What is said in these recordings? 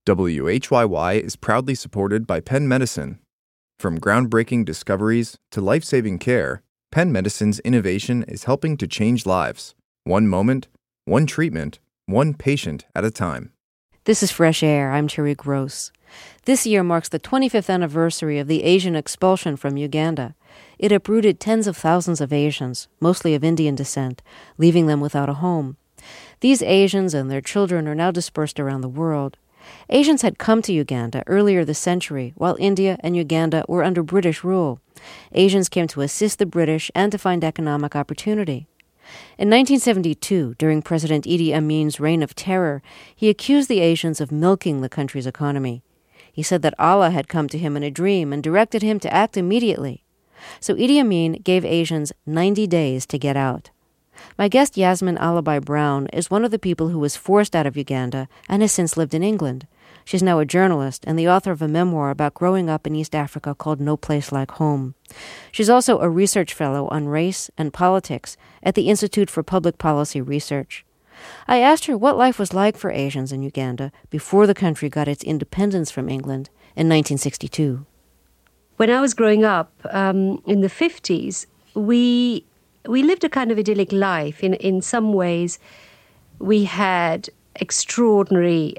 WHYY is proudly supported by Penn Medicine. From groundbreaking discoveries to life-saving care, Penn Medicine's innovation is helping to change lives. One moment, one treatment, one patient at a time. This is Fresh Air. I'm Terry Gross. This year marks the 25th anniversary of the Asian expulsion from Uganda. It uprooted tens of thousands of Asians, mostly of Indian descent, leaving them without a home. These Asians and their children are now dispersed around the world. Asians had come to Uganda earlier this century, while India and Uganda were under British rule. Asians came to assist the British and to find economic opportunity. In 1972, during President Idi Amin's reign of terror, he accused the Asians of milking the country's economy. He said that Allah had come to him in a dream and directed him to act immediately. So Idi Amin gave Asians 90 days to get out. My guest Yasmin Alabai Brown is one of the people who was forced out of Uganda and has since lived in England. She's now a journalist and the author of a memoir about growing up in East Africa called No Place Like Home. She's also a research fellow on race and politics at the Institute for Public Policy Research. I asked her what life was like for Asians in Uganda before the country got its independence from England in 1962. When I was growing up in the 50s, we lived a kind of idyllic life. In some ways, we had extraordinary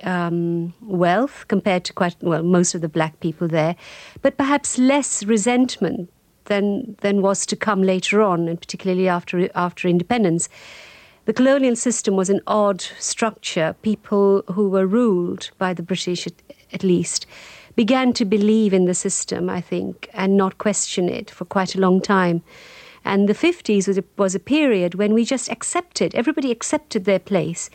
wealth compared to most of the black people there, but perhaps less resentment than was to come later on, and particularly after independence. The colonial system was an odd structure. People who were ruled by the British, at least, began to believe in the system, I think, and not question it for quite a long time. And the 50s was a period when we just accepted, everybody accepted their place.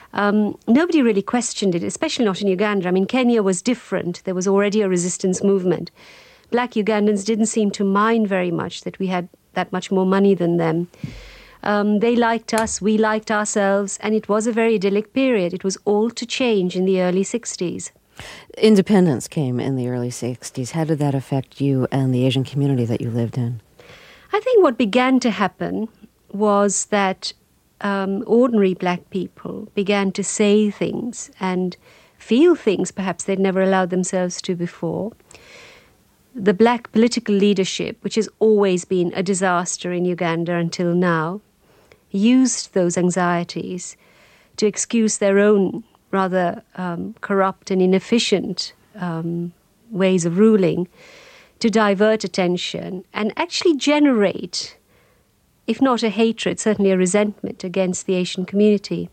Nobody really questioned it, especially not in Uganda. I mean, Kenya was different. There was already a resistance movement. Black Ugandans didn't seem to mind very much that we had that much more money than them. They liked us, we liked ourselves, and it was a very idyllic period. It was all to change in the early 60s. Independence came in the early 60s. How did that affect you and the Asian community that you lived in? I think what began to happen was that ordinary black people began to say things and feel things perhaps they'd never allowed themselves to before. The black political leadership, which has always been a disaster in Uganda until now, used those anxieties to excuse their own rather corrupt and inefficient ways of ruling, to divert attention and actually generate, if not a hatred, certainly a resentment against the Asian community.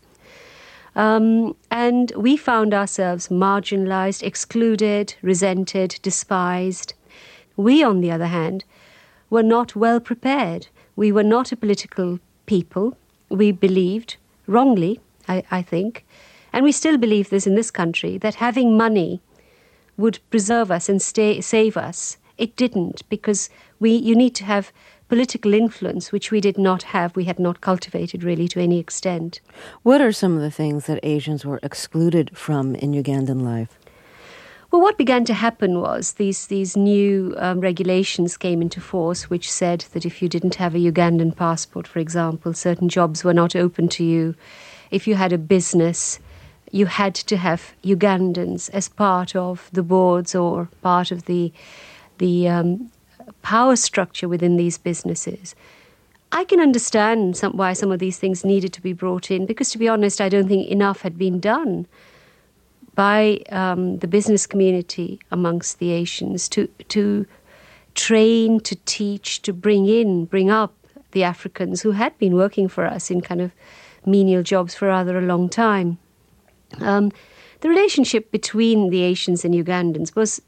And we found ourselves marginalized, excluded, resented, despised. We, on the other hand, were not well prepared. We were not a political people. We believed, wrongly, I think, and we still believe this in this country, that having money would preserve us and save us. It didn't, because you need to have political influence, which we did not have. We had not cultivated really to any extent. What are some of the things that Asians were excluded from in Ugandan life? Well, what began to happen was these new regulations came into force, which said that if you didn't have a Ugandan passport, for example, certain jobs were not open to you. If you had a business, you had to have Ugandans as part of the boards or part of the power structure within these businesses. I can understand why some of these things needed to be brought in, because, to be honest, I don't think enough had been done by the business community amongst the Asians to train, to teach, to bring up the Africans who had been working for us in kind of menial jobs for rather a long time. The relationship between the Asians and Ugandans was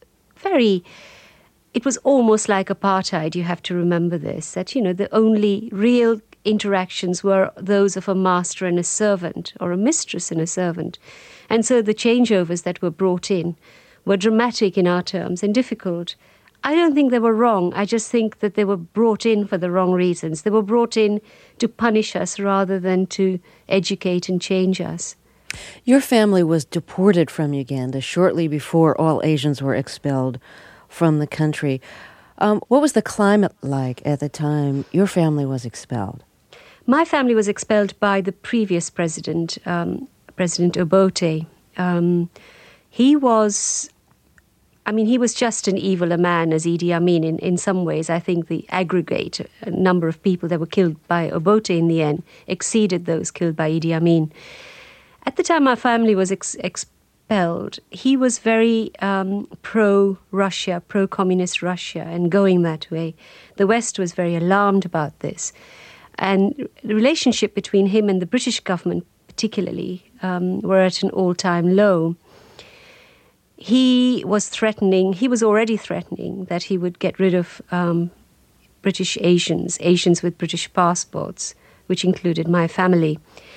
it was almost like apartheid. You have to remember this, that, the only real interactions were those of a master and a servant, or a mistress and a servant. And so the changeovers that were brought in were dramatic in our terms and difficult. I don't think they were wrong. I just think that they were brought in for the wrong reasons. They were brought in to punish us rather than to educate and change us. Your family was deported from Uganda shortly before all Asians were expelled from the country. What was the climate like at the time your family was expelled? My family was expelled by the previous president, President Obote. he was just an eviler man as Idi Amin in some ways. I think the aggregate number of people that were killed by Obote in the end exceeded those killed by Idi Amin. At the time my family was expelled, he was very pro-Russia, pro-communist Russia, and going that way. The West was very alarmed about this. And the relationship between him and the British government particularly were at an all-time low. He was already threatening that he would get rid of British Asians with British passports, which included my family.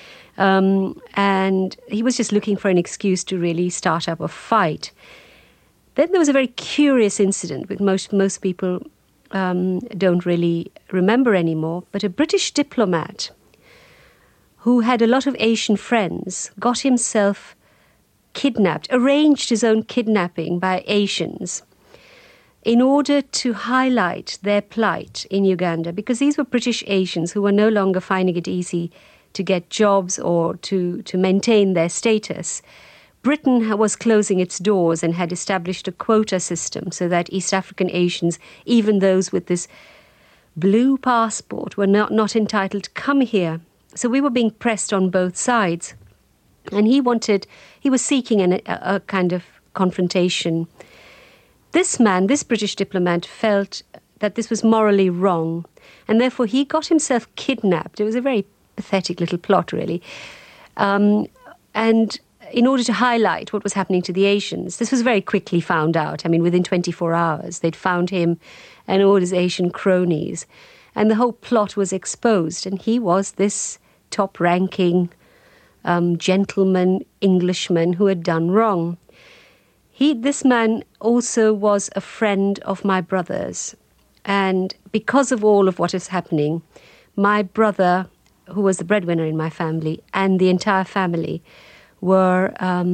And he was just looking for an excuse to really start up a fight. Then there was a very curious incident, which most people don't really remember anymore, but a British diplomat who had a lot of Asian friends got himself kidnapped, arranged his own kidnapping by Asians in order to highlight their plight in Uganda, because these were British Asians who were no longer finding it easy to get jobs or to maintain their status. Britain was closing its doors and had established a quota system so that East African Asians, even those with this blue passport, were not entitled to come here. So we were being pressed on both sides. And he was seeking a kind of confrontation. This man, this British diplomat, felt that this was morally wrong, and therefore he got himself kidnapped. It was a very pathetic little plot, really. And in order to highlight what was happening to the Asians, this was very quickly found out. I mean, within 24 hours, they'd found him and all his Asian cronies, and the whole plot was exposed. And he was this top-ranking gentleman, Englishman who had done wrong. This man also was a friend of my brother's. And because of all of what is happening, my brother, who was the breadwinner in my family, and the entire family were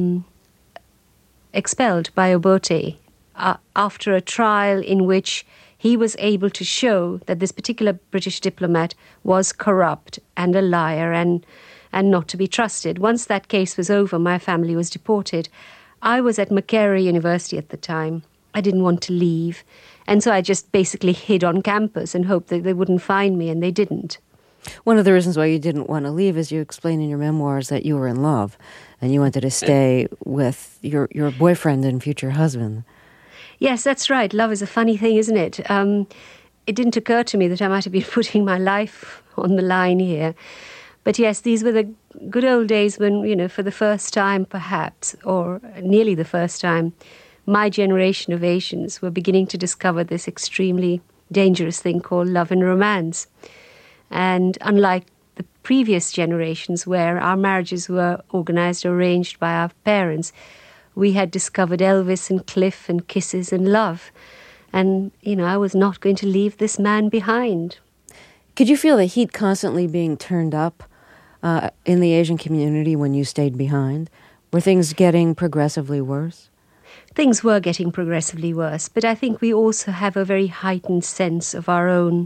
expelled by Obote after a trial in which he was able to show that this particular British diplomat was corrupt and a liar and not to be trusted. Once that case was over, my family was deported. I was at Makerere University at the time. I didn't want to leave. And so I just basically hid on campus and hoped that they wouldn't find me, and they didn't. One of the reasons why you didn't want to leave, as you explain in your memoirs, that you were in love and you wanted to stay with your boyfriend and future husband. Yes, that's right. Love is a funny thing, isn't it? It didn't occur to me that I might have been putting my life on the line here. But yes, these were the good old days when, for the first time perhaps, or nearly the first time, my generation of Asians were beginning to discover this extremely dangerous thing called love and romance. And unlike the previous generations where our marriages were organized or arranged by our parents, we had discovered Elvis and Cliff and kisses and love. And, I was not going to leave this man behind. Could you feel the heat constantly being turned up in the Asian community when you stayed behind? Were things getting progressively worse? Things were getting progressively worse, but I think we also have a very heightened sense of our own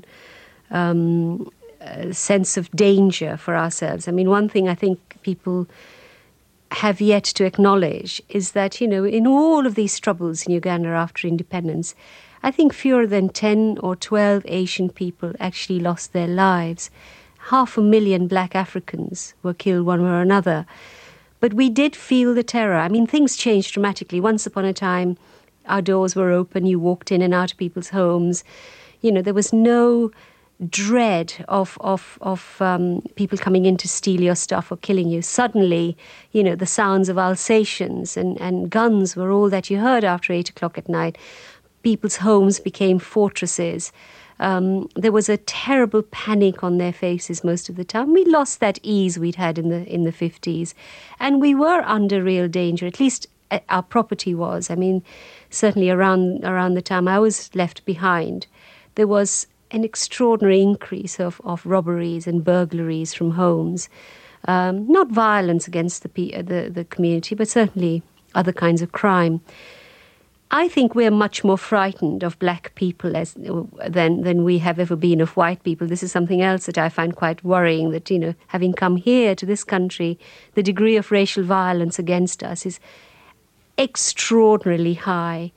sense of danger for ourselves. I mean, one thing I think people have yet to acknowledge is that, in all of these troubles in Uganda after independence, I think fewer than 10 or 12 Asian people actually lost their lives. 500,000 black Africans were killed one way or another. But we did feel the terror. I mean, things changed dramatically. Once upon a time, our doors were open, you walked in and out of people's homes. There was no dread of people coming in to steal your stuff or killing you. Suddenly, the sounds of Alsatians and guns were all that you heard after 8 o'clock at night. People's homes became fortresses. There was a terrible panic on their faces most of the time. We lost that ease we'd had in the 50s. And we were under real danger, at least our property was. I mean, certainly around the time I was left behind, there was an extraordinary increase of robberies and burglaries from homes. Not violence against the community, but certainly other kinds of crime. I think we're much more frightened of black people than we have ever been of white people. This is something else that I find quite worrying, that, having come here to this country, the degree of racial violence against us is extraordinarily high,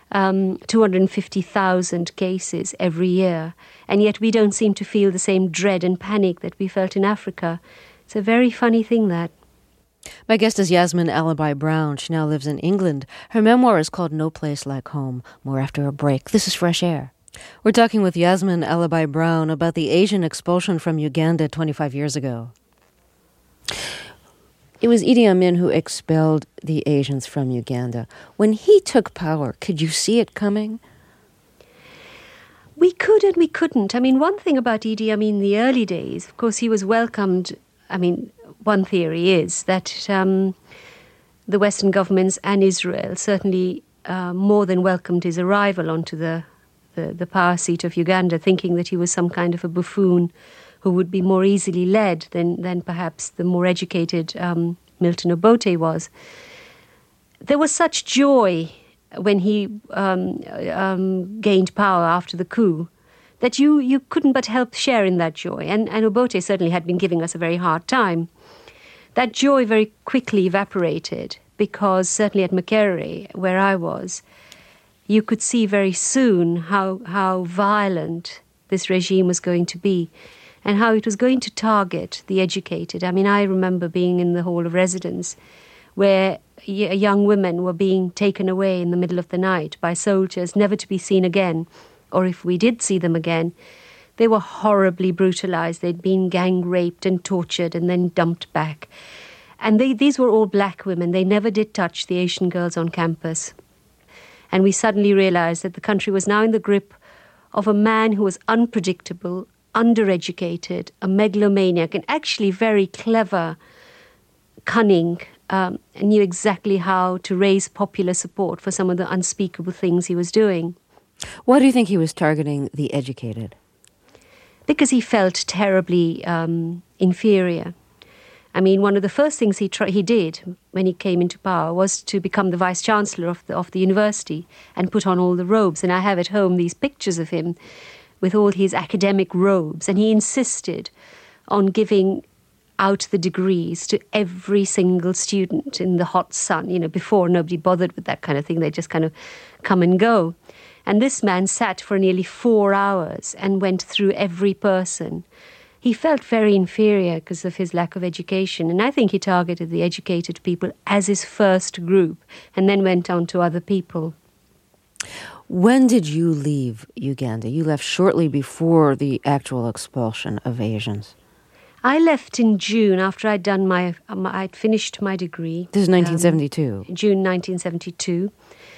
250,000 cases every year, and yet we don't seem to feel the same dread and panic that we felt in Africa. It's a very funny thing, that. My guest is Yasmin Alibhai-Brown. She now lives in England. Her memoir is called No Place Like Home. More after a break. This is Fresh Air. We're talking with Yasmin Alibhai-Brown about the Asian expulsion from Uganda 25 years ago. It was Idi Amin who expelled the Asians from Uganda. When he took power, could you see it coming? We could and we couldn't. I mean, one thing about Idi Amin in the early days, of course, he was welcomed. I mean, one theory is that the Western governments and Israel certainly more than welcomed his arrival onto the power seat of Uganda, thinking that he was some kind of a buffoon who would be more easily led than perhaps the more educated Milton Obote was. There was such joy when he gained power after the coup that you couldn't but help share in that joy. And Obote certainly had been giving us a very hard time. That joy very quickly evaporated because certainly at Makerere, where I was, you could see very soon how violent this regime was going to be, and how it was going to target the educated. I mean, I remember being in the Hall of Residence where young women were being taken away in the middle of the night by soldiers, never to be seen again. Or if we did see them again, they were horribly brutalized. They'd been gang raped and tortured and then dumped back. And these were all black women. They never did touch the Asian girls on campus. And we suddenly realized that the country was now in the grip of a man who was unpredictable, undereducated, a megalomaniac, and actually very clever, cunning, and knew exactly how to raise popular support for some of the unspeakable things he was doing. Why do you think he was targeting the educated? Because he felt terribly inferior. I mean, one of the first things he did when he came into power was to become the vice-chancellor of the university and put on all the robes. And I have at home these pictures of him with all his academic robes, and he insisted on giving out the degrees to every single student in the hot sun. You know, before nobody bothered with that kind of thing. They just kind of come and go. And this man sat for nearly 4 hours and went through every person. He felt very inferior because of his lack of education, and I think he targeted the educated people as his first group and then went on to other people. When did you leave Uganda? You left shortly before the actual expulsion of Asians. I left in June after I'd finished my degree. This is 1972. June 1972.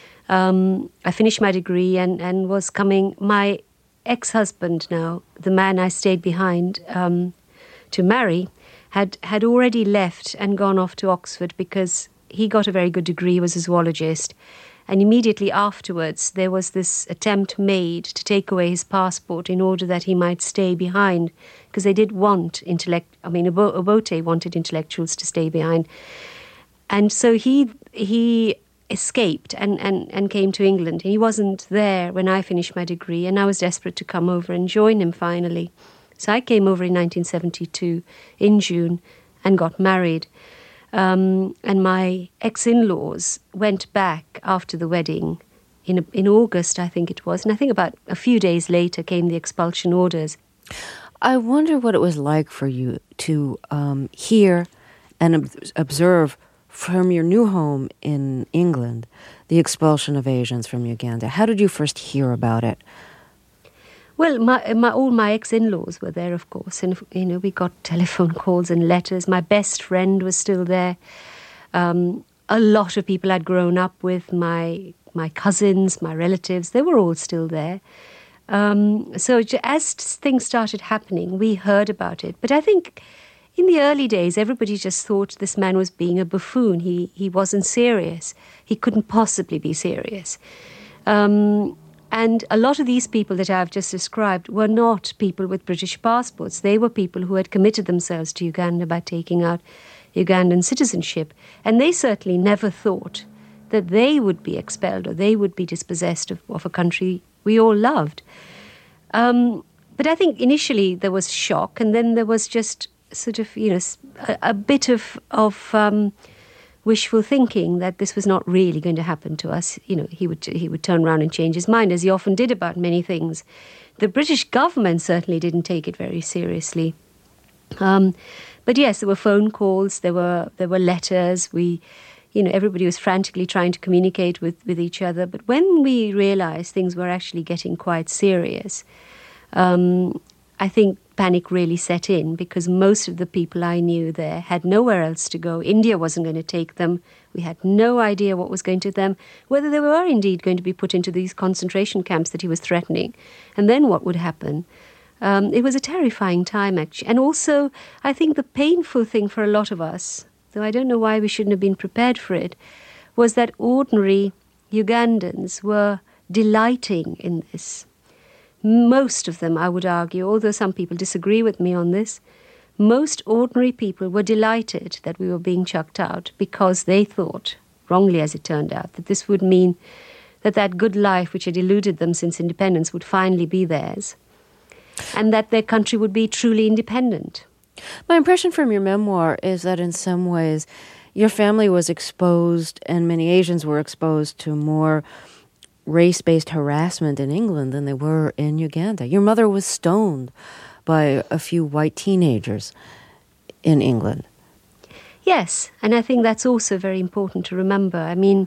I finished my degree and was coming. My ex-husband now, the man I stayed behind to marry, had already left and gone off to Oxford because he got a very good degree, he was a zoologist. And immediately afterwards, there was this attempt made to take away his passport in order that he might stay behind, because they did want Obote wanted intellectuals to stay behind. And so he escaped and came to England. He wasn't there when I finished my degree, and I was desperate to come over and join him finally. So I came over in 1972 in June and got married. And my ex-in-laws went back after the wedding in August, I think it was. And I think about a few days later came the expulsion orders. I wonder what it was like for you to hear and observe from your new home in England the expulsion of Asians from Uganda. How did you first hear about it? Well, all my ex-in-laws were there, of course, and we got telephone calls and letters. My best friend was still there. A lot of people I'd grown up with, my cousins, my relatives, they were all still there. So as things started happening, we heard about it. But I think in the early days, everybody just thought this man was being a buffoon. He wasn't serious. He couldn't possibly be serious. And a lot of these people that I've just described were not people with British passports. They were people who had committed themselves to Uganda by taking out Ugandan citizenship. And they certainly never thought that they would be expelled or they would be dispossessed of a country we all loved. But I think initially there was shock, and then there was just sort of, a bit of wishful thinking that this was not really going to happen to us. He would turn around and change his mind, as he often did about many things. The British government certainly didn't take it very seriously. But yes, there were phone calls, there were letters. Everybody was frantically trying to communicate with each other. But when we realized things were actually getting quite serious, I think panic really set in, because most of the people I knew there had nowhere else to go. India wasn't going to take them. We had no idea what was going to them, whether they were indeed going to be put into these concentration camps that he was threatening. And then what would happen? It was a terrifying time, actually. And also, I think the painful thing for a lot of us, though I don't know why we shouldn't have been prepared for it, was that ordinary Ugandans were delighting in this. Most of them, I would argue, although some people disagree with me on this, most ordinary people were delighted that we were being chucked out, because they thought, wrongly as it turned out, that this would mean that good life which had eluded them since independence would finally be theirs, and that their country would be truly independent. My impression from your memoir is that in some ways your family was exposed, and many Asians were exposed to more race-based harassment in England than they were in Uganda. Your mother was stoned by a few white teenagers in England. Yes, and I think that's also very important to remember. I mean,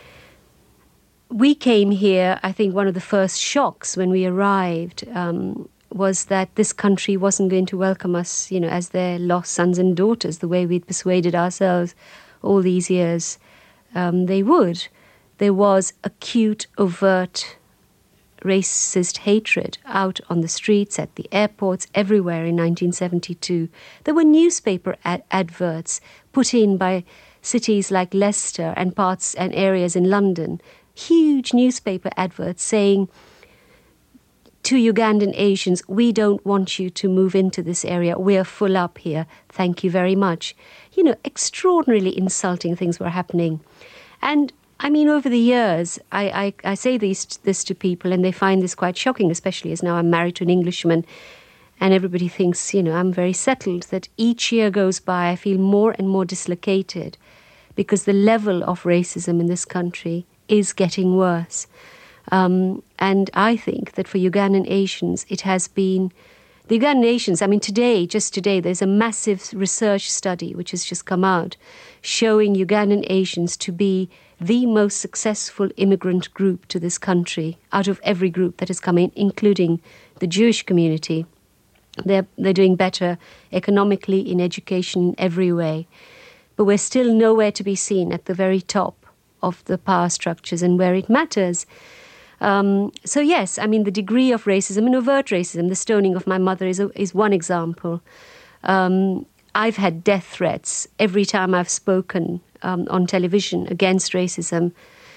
we came here, I think one of the first shocks when we arrived was that this country wasn't going to welcome us, as their lost sons and daughters, the way we'd persuaded ourselves all these years they would. There was acute, overt, racist hatred out on the streets, at the airports, everywhere in 1972. There were newspaper adverts put in by cities like Leicester and parts and areas in London, huge newspaper adverts saying to Ugandan Asians, we don't want you to move into this area. We're full up here. Thank you very much. Extraordinarily insulting things were happening. And I mean, over the years, I say this to people, and they find this quite shocking, especially as now I'm married to an Englishman, and everybody thinks, I'm very settled, that each year goes by, I feel more and more dislocated, because the level of racism in this country is getting worse. And I think that for Ugandan Asians, it has been... The Ugandan Asians, I mean, just today, there's a massive research study which has just come out showing Ugandan Asians to be the most successful immigrant group to this country out of every group that has come in, including the Jewish community. They're doing better economically, in education, in every way. But we're still nowhere to be seen at the very top of the power structures and where it matters. So yes, I mean, the degree of racism and overt racism, the stoning of my mother is one example. I've had death threats every time I've spoken on television against racism.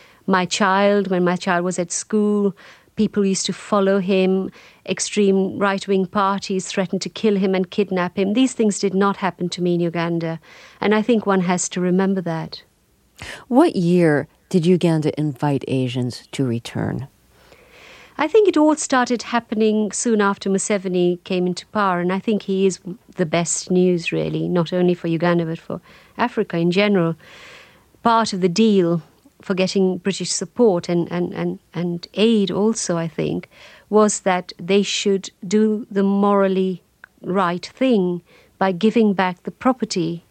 When my child was at school, people used to follow him. Extreme right-wing parties threatened to kill him and kidnap him. These things did not happen to me in Uganda. And I think one has to remember that. What year did Uganda invite Asians to return? I think it all started happening soon after Museveni came into power, and I think he is the best news, really, not only for Uganda but for Africa in general. Part of the deal for getting British support and aid also, I think, was that they should do the morally right thing by giving back the property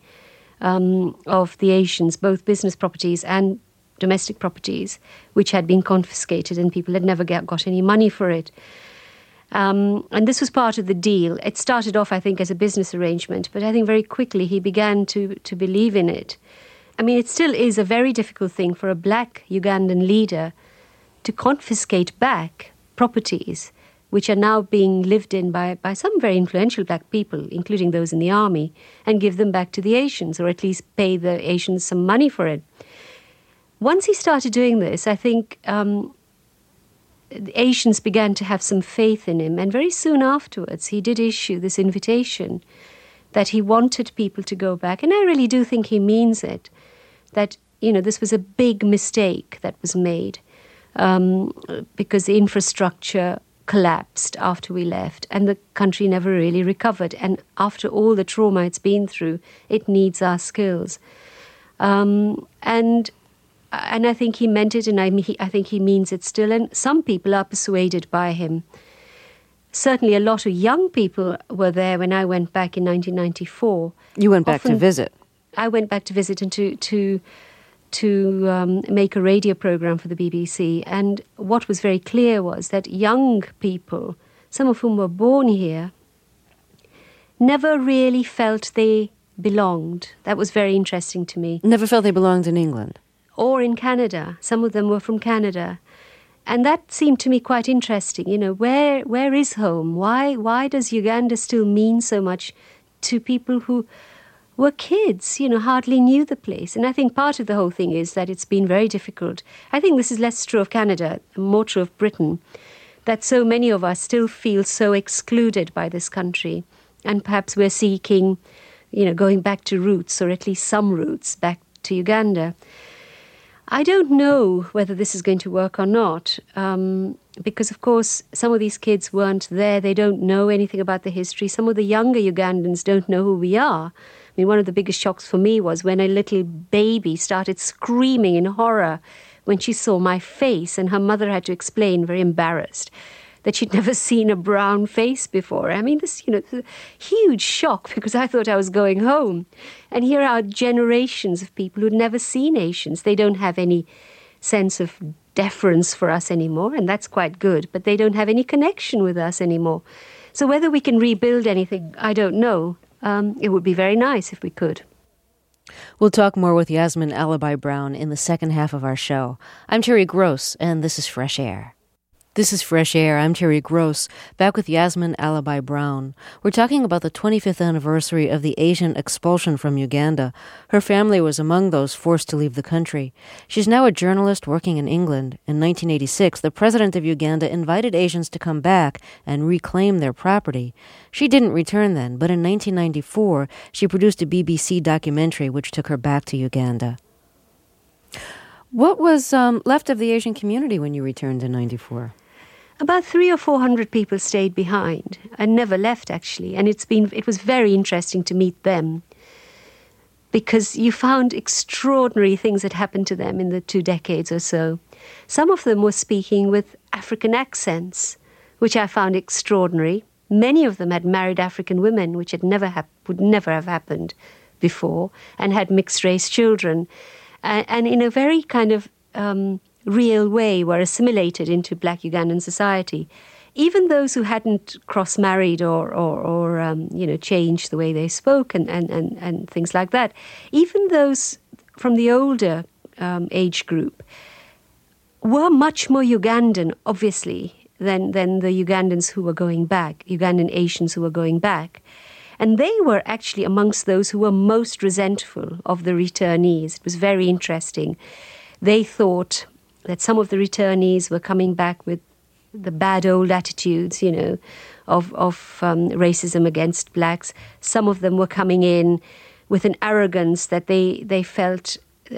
of the Asians, both business properties and domestic properties, which had been confiscated and people had never got any money for it. And this was part of the deal. It started off, I think, as a business arrangement, but I think very quickly he began to believe in it. I mean, it still is a very difficult thing for a black Ugandan leader to confiscate back properties which are now being lived in by some very influential black people, including those in the army, and give them back to the Asians, or at least pay the Asians some money for it. Once he started doing this, I think the Asians began to have some faith in him. And very soon afterwards, he did issue this invitation that he wanted people to go back. And I really do think he means it, that, this was a big mistake that was made because the infrastructure collapsed after we left and the country never really recovered. And after all the trauma it's been through, it needs our skills. And I think he meant it, and I think he means it still. And some people are persuaded by him. Certainly a lot of young people were there when I went back in 1994. You went back to visit? I went back to visit and to make a radio program for the BBC. And what was very clear was that young people, some of whom were born here, never really felt they belonged. That was very interesting to me. Never felt they belonged in England? Or in Canada. Some of them were from Canada. And that seemed to me quite interesting. You know, where is home? Why does Uganda still mean so much to people who were kids, you know, hardly knew the place? And I think part of the whole thing is that it's been very difficult. I think this is less true of Canada, more true of Britain, that so many of us still feel so excluded by this country. And perhaps we're seeking, you know, going back to roots, or at least some roots, back to Uganda. I don't know whether this is going to work or not, because, of course, some of these kids weren't there. They don't know anything about the history. Some of the younger Ugandans don't know who we are. I mean, one of the biggest shocks for me was when a little baby started screaming in horror when she saw my face, and her mother had to explain, very embarrassed, that she'd never seen a brown face before. I mean, this, you know, a huge shock, because I thought I was going home. And here are generations of people who'd never seen Asians. They don't have any sense of deference for us anymore, and that's quite good, but they don't have any connection with us anymore. So whether we can rebuild anything, I don't know. It would be very nice if we could. We'll talk more with Yasmin Alibhai-Brown in the second half of our show. I'm Terry Gross, and this is Fresh Air. This is Fresh Air. I'm Terry Gross, back with Yasmin Alibhai-Brown. We're talking about the 25th anniversary of the Asian expulsion from Uganda. Her family was among those forced to leave the country. She's now a journalist working in England. In 1986, the president of Uganda invited Asians to come back and reclaim their property. She didn't return then, but in 1994, she produced a BBC documentary which took her back to Uganda. What was left of the Asian community when you returned in 94? About 300 or 400 people stayed behind and never left, actually. And it was very interesting to meet them, because you found extraordinary things that happened to them in the 2 decades or so. Some of them were speaking with African accents, which I found extraordinary. Many of them had married African women, which would never have happened before, and had mixed-race children. And in a very kind of real way were assimilated into black Ugandan society. Even those who hadn't cross-married or changed the way they spoke and things like that, even those from the older age group were much more Ugandan, obviously, than the Ugandans who were going back, Ugandan Asians who were going back. And they were actually amongst those who were most resentful of the returnees. It was very interesting. They thought that some of the returnees were coming back with the bad old attitudes, you know, of racism against blacks. Some of them were coming in with an arrogance that they felt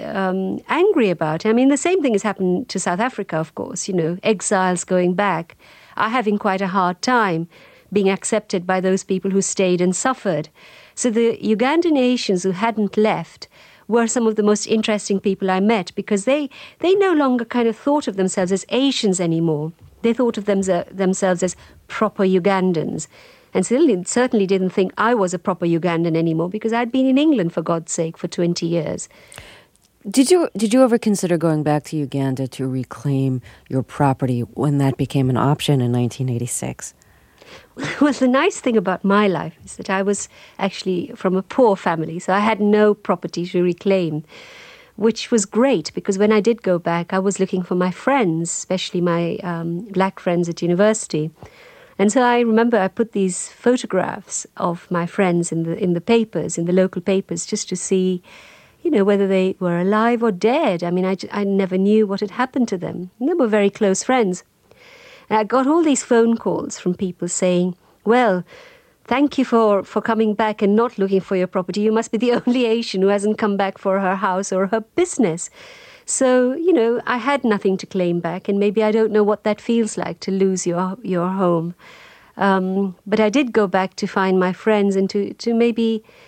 angry about. I mean, the same thing has happened to South Africa, of course. You know, exiles going back are having quite a hard time being accepted by those people who stayed and suffered. So the Ugandan Asians who hadn't left were some of the most interesting people I met, because they no longer kind of thought of themselves as Asians anymore. They thought of themselves as proper Ugandans. And certainly didn't think I was a proper Ugandan anymore, because I'd been in England, for God's sake, for 20 years. Did you ever consider going back to Uganda to reclaim your property when that became an option in 1986? Well, the nice thing about my life is that I was actually from a poor family, so I had no property to reclaim, which was great, because when I did go back, I was looking for my friends, especially my black friends at university. And so I remember I put these photographs of my friends in the papers, in the local papers, just to see, you know, whether they were alive or dead. I mean, I never knew what had happened to them. And they were very close friends. And I got all these phone calls from people saying, well, thank you for coming back and not looking for your property. You must be the only Asian who hasn't come back for her house or her business. So, you know, I had nothing to claim back, and maybe I don't know what that feels like, to lose your home. But I did go back to find my friends and to maybe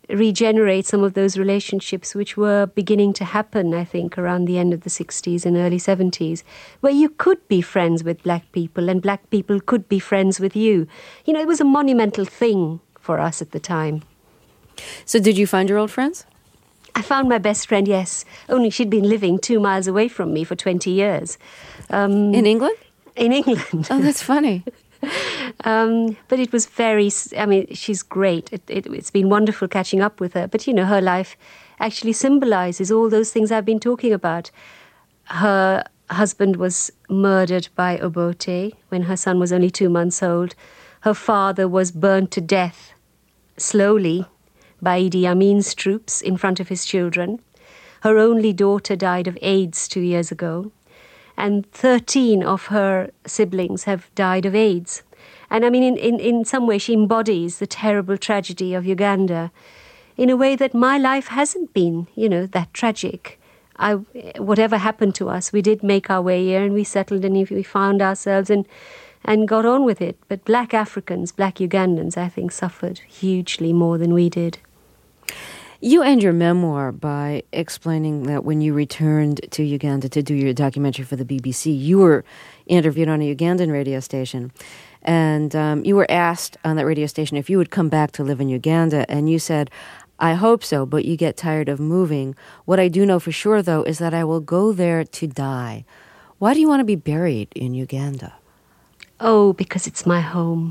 regenerate some of those relationships which were beginning to happen, I think, around the end of the 60s and early 70s, where you could be friends with black people and black people could be friends with you. You know, it was a monumental thing for us at the time. So did you find your old friends? I found my best friend, yes, only she'd been living 2 miles away from me for 20 years. In England? In England. Oh, that's funny. But it was very, I mean, she's great. It's been wonderful catching up with her. But, you know, her life actually symbolizes all those things I've been talking about. Her husband was murdered by Obote when her son was only 2 months old. Her father was burnt to death slowly by Idi Amin's troops in front of his children. Her only daughter died of AIDS 2 years ago. And 13 of her siblings have died of AIDS. And I mean, in some way, she embodies the terrible tragedy of Uganda in a way that my life hasn't been, you know, that tragic. Whatever happened to us, we did make our way here and we settled and we found ourselves and got on with it. But black Africans, black Ugandans, I think, suffered hugely more than we did. You end your memoir by explaining that when you returned to Uganda to do your documentary for the BBC, you were interviewed on a Ugandan radio station. And you were asked on that radio station if you would come back to live in Uganda. And you said, "I hope so, but you get tired of moving. What I do know for sure, though, is that I will go there to die." Why do you want to be buried in Uganda? Oh, because it's my home.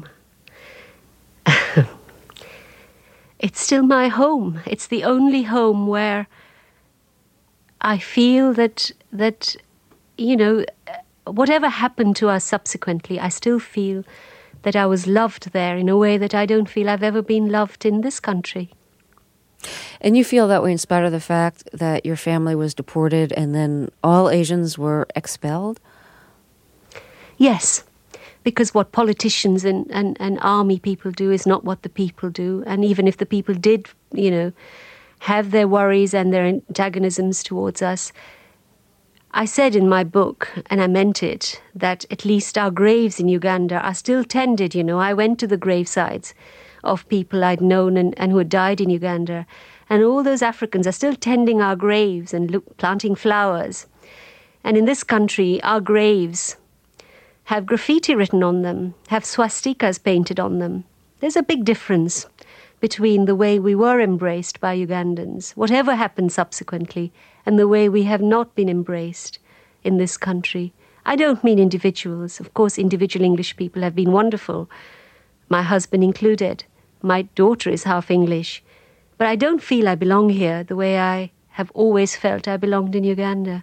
It's still my home. It's the only home where I feel that you know, whatever happened to us subsequently, I still feel that I was loved there in a way that I don't feel I've ever been loved in this country. And you feel that way in spite of the fact that your family was deported and then all Asians were expelled? Yes. Because what politicians and army people do is not what the people do. And even if the people did, you know, have their worries and their antagonisms towards us, I said in my book, and I meant it, that at least our graves in Uganda are still tended, you know. I went to the gravesides of people I'd known and who had died in Uganda. And all those Africans are still tending our graves and planting flowers. And in this country, our graves have graffiti written on them, have swastikas painted on them. There's a big difference between the way we were embraced by Ugandans, whatever happened subsequently, and the way we have not been embraced in this country. I don't mean individuals. Of course, individual English people have been wonderful, my husband included. My daughter is half English. But I don't feel I belong here the way I have always felt I belonged in Uganda.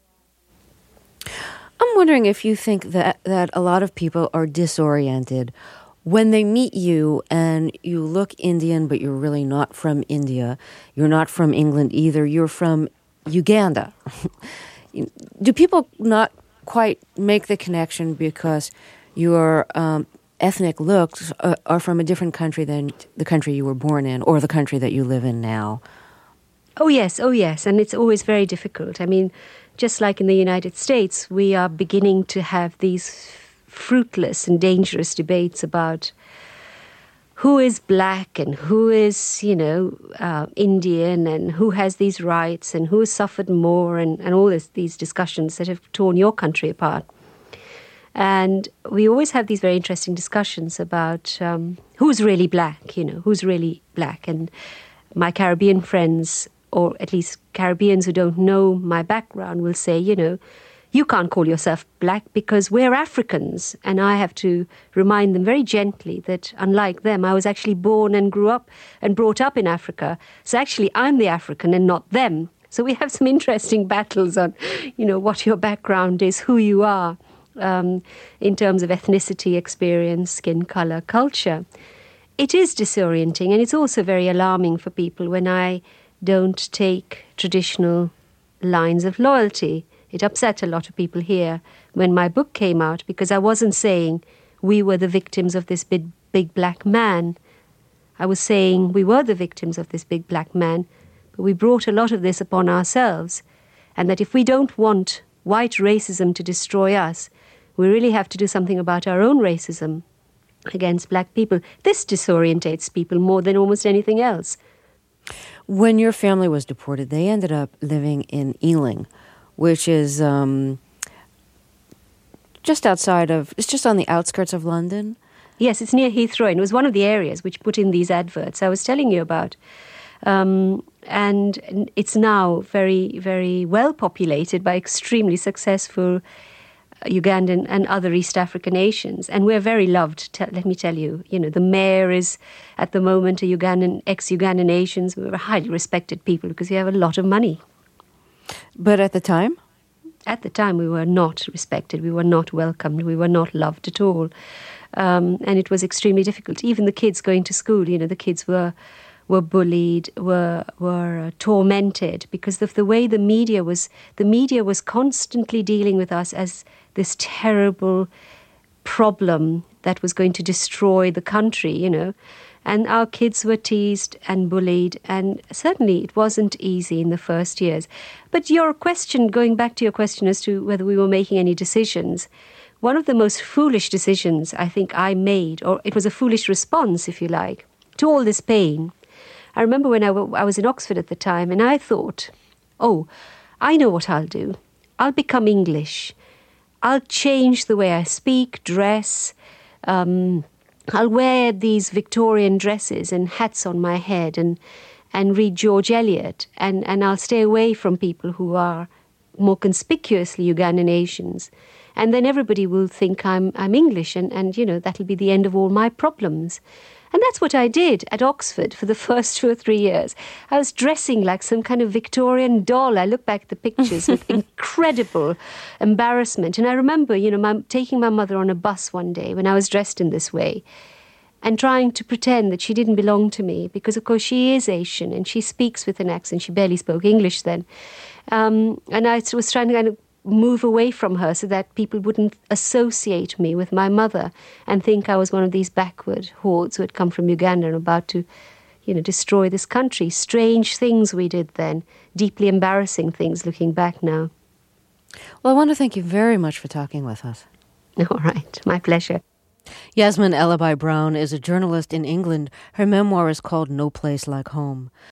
I'm wondering if you think that a lot of people are disoriented when they meet you and you look Indian, but you're really not from India. You're not from England either. You're from Uganda. Do people not quite make the connection because your ethnic looks are from a different country than the country you were born in or the country that you live in now? Oh, yes. And it's always very difficult. I mean, just like in the United States, we are beginning to have these fruitless and dangerous debates about who is black and who is, you know, Indian and who has these rights and who has suffered more and all these discussions that have torn your country apart. And we always have these very interesting discussions about who's really black, you know, who's really black. And my Caribbean friends, or at least Caribbeans who don't know my background, will say, you know, you can't call yourself black because we're Africans. And I have to remind them very gently that unlike them, I was actually born and grew up and brought up in Africa. So actually, I'm the African and not them. So we have some interesting battles on, you know, what your background is, who you are, in terms of ethnicity, experience, skin color, culture. It is disorienting, and it's also very alarming for people when I don't take traditional lines of loyalty. It upset a lot of people here when my book came out because I wasn't saying we were the victims of this big black man. I was saying we were the victims of this big black man, but we brought a lot of this upon ourselves, and that if we don't want white racism to destroy us, we really have to do something about our own racism against black people. This disorientates people more than almost anything else. When your family was deported, they ended up living in Ealing, which is just on the outskirts of London. Yes, it's near Heathrow, and it was one of the areas which put in these adverts I was telling you about. And it's now very, very well populated by extremely successful Ugandan and other East African nations. And we're very loved, let me tell you. You know, the mayor is, at the moment, a ex-Ugandan nation. We're highly respected people because we have a lot of money. But at the time? At the time, we were not respected. We were not welcomed. We were not loved at all. And it was extremely difficult. Even the kids going to school, you know, the kids were bullied, were tormented because of the way the media was constantly dealing with us as this terrible problem that was going to destroy the country, you know. And our kids were teased and bullied, and certainly it wasn't easy in the first years. But going back to your question as to whether we were making any decisions, one of the most foolish decisions I think I made, or it was a foolish response, if you like, to all this pain. I remember when I was in Oxford at the time, and I thought, I know what I'll do. I'll become English. I'll change the way I speak, dress. I'll wear these Victorian dresses and hats on my head and read George Eliot. And I'll stay away from people who are more conspicuously Ugandan Asians. And then everybody will think I'm English, and you know, that'll be the end of all my problems. And that's what I did at Oxford for the first 2 or 3 years. I was dressing like some kind of Victorian doll. I look back at the pictures with incredible embarrassment. And I remember, you know, taking my mother on a bus one day when I was dressed in this way and trying to pretend that she didn't belong to me because, of course, she is Asian and she speaks with an accent. She barely spoke English then. And I was trying to kind of move away from her so that people wouldn't associate me with my mother and think I was one of these backward hordes who had come from Uganda and about to, you know, destroy this country. Strange things we did then, deeply embarrassing things looking back now. Well, I want to thank you very much for talking with us. All right, my pleasure. Yasmin Elabai Brown is a journalist in England. Her memoir is called No Place Like Home.